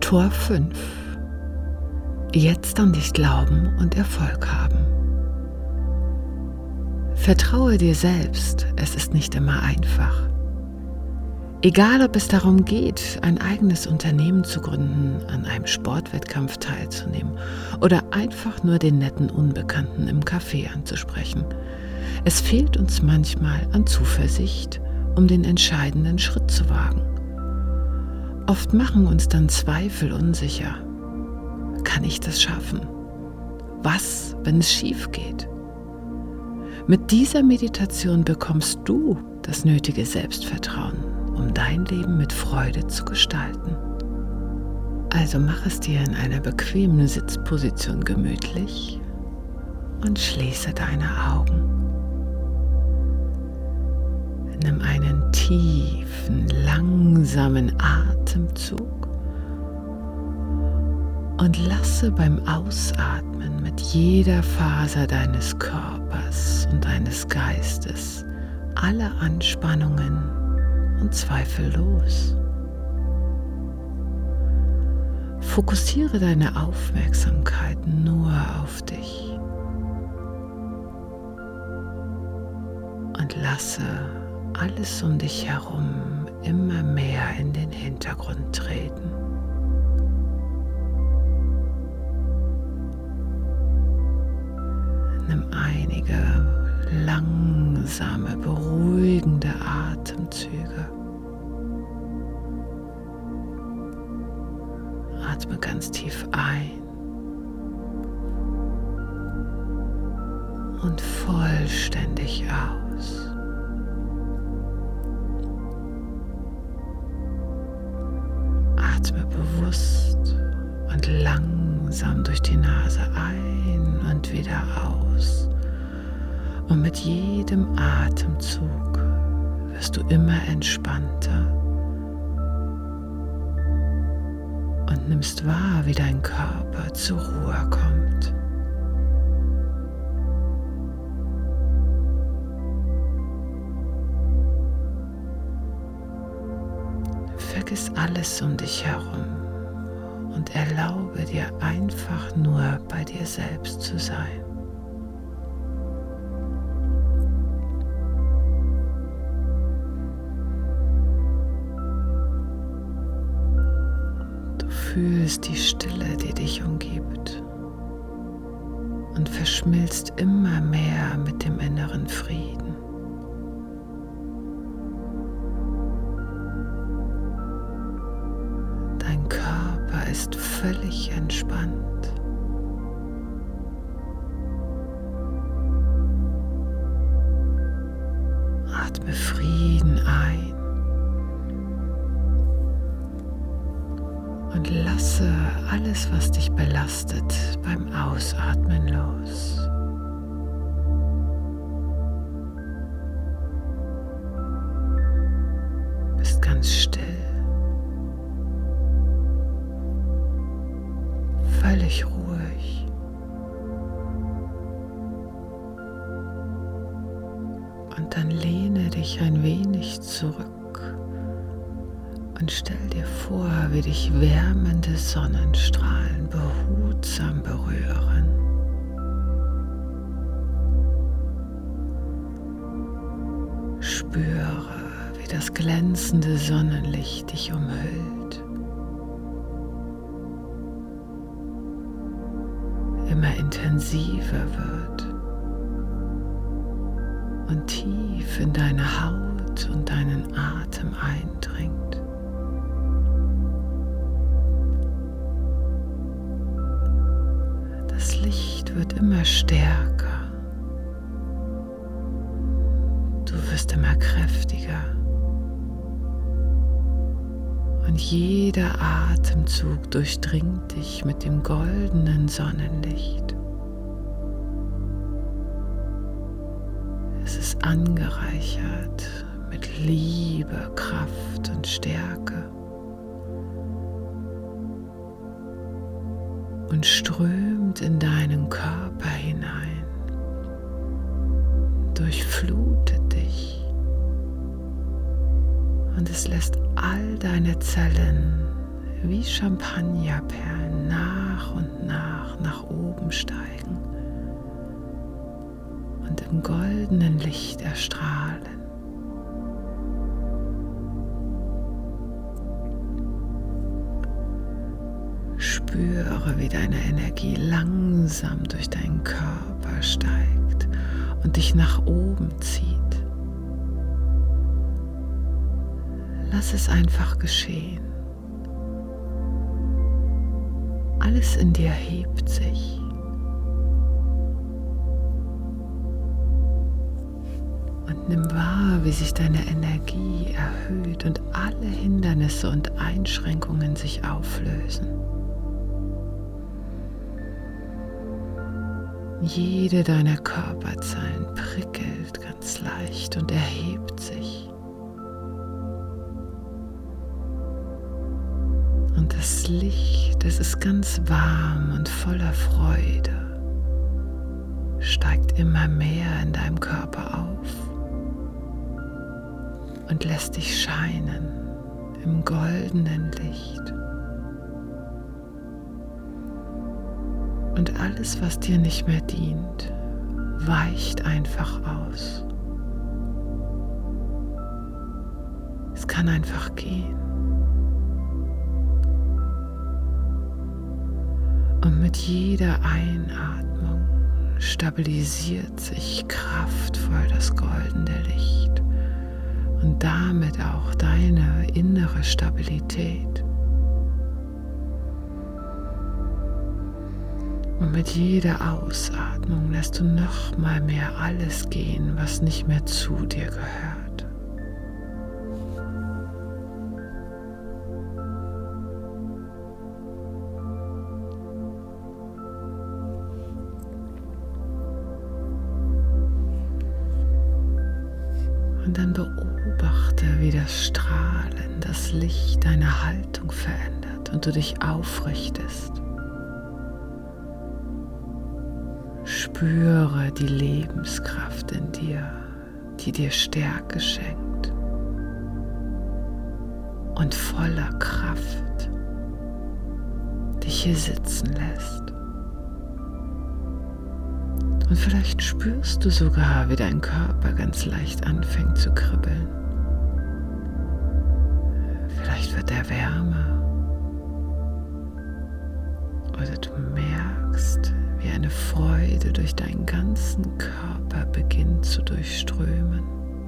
Tor 5. Jetzt an dich glauben und Erfolg haben. Vertraue dir selbst, es ist nicht immer einfach. Egal, ob es darum geht, ein eigenes Unternehmen zu gründen, an einem Sportwettkampf teilzunehmen oder einfach nur den netten Unbekannten im Café anzusprechen. Es fehlt uns manchmal an Zuversicht, um den entscheidenden Schritt zu wagen. Oft machen uns dann Zweifel unsicher. Kann ich das schaffen? Was, wenn es schief geht? Mit dieser Meditation bekommst du das nötige Selbstvertrauen, um dein Leben mit Freude zu gestalten. Also mach es dir in einer bequemen Sitzposition gemütlich und schließe deine Augen. Nimm einen tiefen, langsamen Atemzug und lasse beim Ausatmen mit jeder Faser deines Körpers und deines Geistes alle Anspannungen und Zweifel los. Fokussiere deine Aufmerksamkeit nur auf dich und lasse alles um dich herum immer mehr in den Hintergrund treten. Nimm einige langsame, beruhigende Atemzüge. Atme ganz tief ein und vollständig aus. Atme bewusst und langsam durch die Nase ein und wieder aus. Und mit jedem Atemzug wirst du immer entspannter und nimmst wahr, wie dein Körper zur Ruhe kommt. Vergiss alles um dich herum und erlaube dir einfach nur bei dir selbst zu sein. Du fühlst die Stille, die dich umgibt und verschmilzt immer mehr mit dem inneren Frieden. Dein Körper ist völlig entspannt. Atme Frieden ein und lasse alles, was dich belastet, beim Ausatmen los. Bist ganz still. Völlig ruhig und dann lehne dich ein wenig zurück und stell dir vor, wie dich wärmende Sonnenstrahlen behutsam berühren. Spüre, wie das glänzende Sonnenlicht dich umhüllt. Immer intensiver wird und tief in deine Haut und deinen Atem eindringt. Das Licht wird immer stärker. Du wirst immer kräftiger. Und jeder Atemzug durchdringt dich mit dem goldenen Sonnenlicht. Es ist angereichert mit Liebe, Kraft und Stärke und strömt in deinen Körper hinein, durchflutet dich und es lässt all deine Zellen wie Champagnerperlen nach und nach oben steigen und im goldenen Licht erstrahlen. Spüre, wie deine Energie langsam durch deinen Körper steigt und dich nach oben zieht. Lass es einfach geschehen. Alles in dir hebt sich. Und nimm wahr, wie sich deine Energie erhöht und alle Hindernisse und Einschränkungen sich auflösen. Jede deiner Körperzellen prickelt ganz leicht und erhebt sich. Und das Licht, es ist ganz warm und voller Freude, steigt immer mehr in deinem Körper auf und lässt dich scheinen im goldenen Licht. Und alles, was dir nicht mehr dient, weicht einfach aus. Es kann einfach gehen. Und mit jeder Einatmung stabilisiert sich kraftvoll das goldene Licht und damit auch deine innere Stabilität. Und mit jeder Ausatmung lässt du noch mal mehr alles gehen, was nicht mehr zu dir gehört. Und dann beobachte, wie das Strahlen, das Licht deine Haltung verändert und du dich aufrichtest. Spüre die Lebenskraft in dir, die dir Stärke schenkt und voller Kraft dich hier sitzen lässt. Und vielleicht spürst du sogar, wie dein Körper ganz leicht anfängt zu kribbeln. Vielleicht wird er wärmer. Oder du merkst, wie eine Freude durch deinen ganzen Körper beginnt zu durchströmen.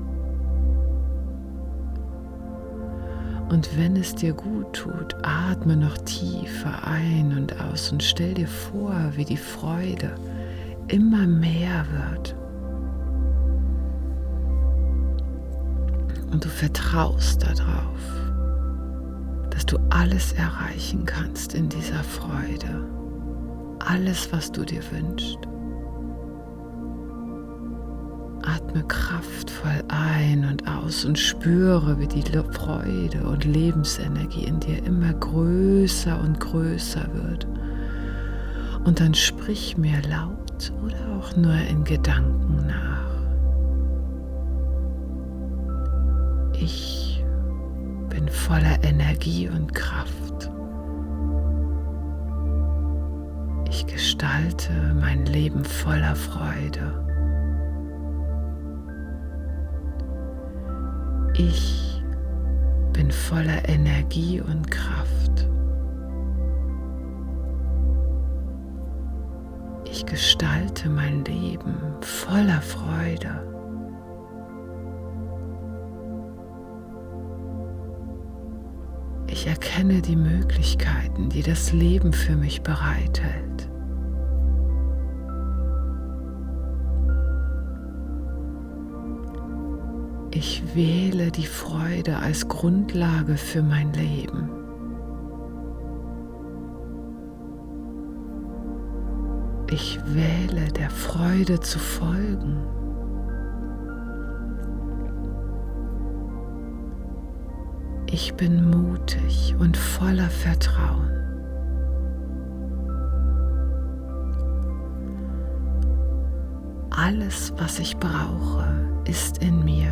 Und wenn es dir gut tut, atme noch tiefer ein und aus und stell dir vor, wie die Freude immer mehr wird. Und du vertraust darauf, dass du alles erreichen kannst in dieser Freude. Alles, was du dir wünschst. Atme kraftvoll ein und aus und spüre, wie die Freude und Lebensenergie in dir immer größer und größer wird. Und dann sprich mir laut oder auch nur in Gedanken nach. Ich bin voller Energie und Kraft. Ich gestalte mein Leben voller Freude. Ich bin voller Energie und Kraft. Ich gestalte mein Leben voller Freude. Ich erkenne die Möglichkeiten, die das Leben für mich bereithält. Ich wähle die Freude als Grundlage für mein Leben. Ich wähle der Freude zu folgen. Ich bin mutig und voller Vertrauen. Alles, was ich brauche, ist in mir.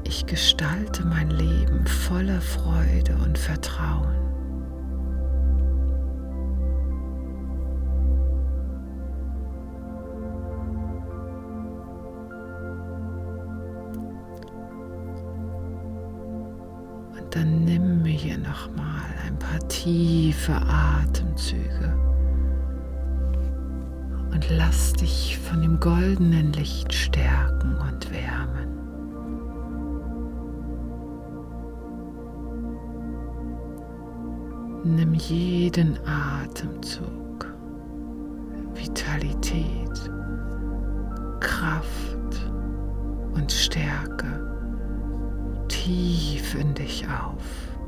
Ich gestalte mein Leben voller Freude und Vertrauen. Und dann nimm mir hier nochmal ein paar tiefe Atemzüge und lass dich von dem goldenen Licht stärken und wärmen. Nimm jeden Atemzug Vitalität, Kraft und Stärke tief in dich auf.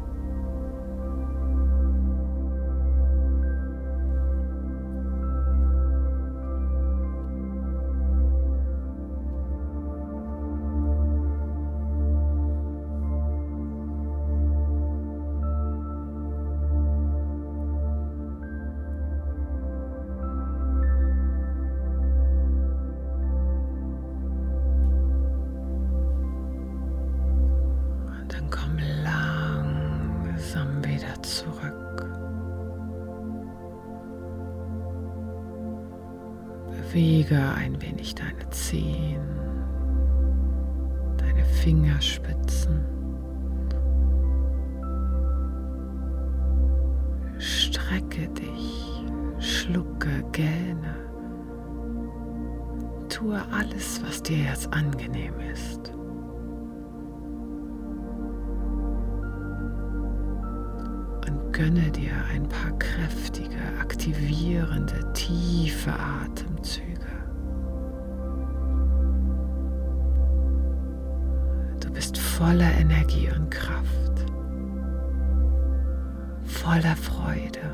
Dann komm langsam wieder zurück. Bewege ein wenig deine Zehen, deine Fingerspitzen. Strecke dich, schlucke, gähne. Tue alles, was dir jetzt angenehm ist. Gönne dir ein paar kräftige, aktivierende, tiefe Atemzüge. Du bist voller Energie und Kraft, voller Freude.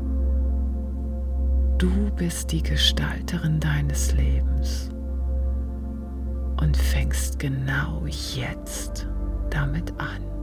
Du bist die Gestalterin deines Lebens und fängst genau jetzt damit an.